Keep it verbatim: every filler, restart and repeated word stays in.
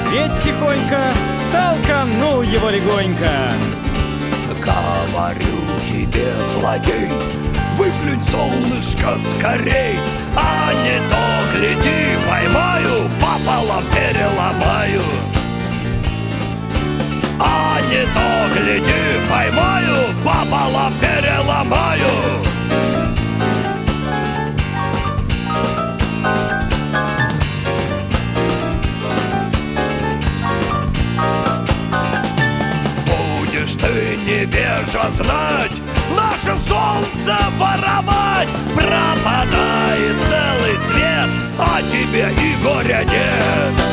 петь тихонько, толканул его легонько. Говорю тебе, злодей, выплюнь солнышко скорей, а не то, гляди, поймаю, пополам переломаю. А не то, гляди, поймаю, пополам переломаю. Будешь ты, невежа, знать, наше солнце воровать, пропадает целый свет, а тебе и горя нет.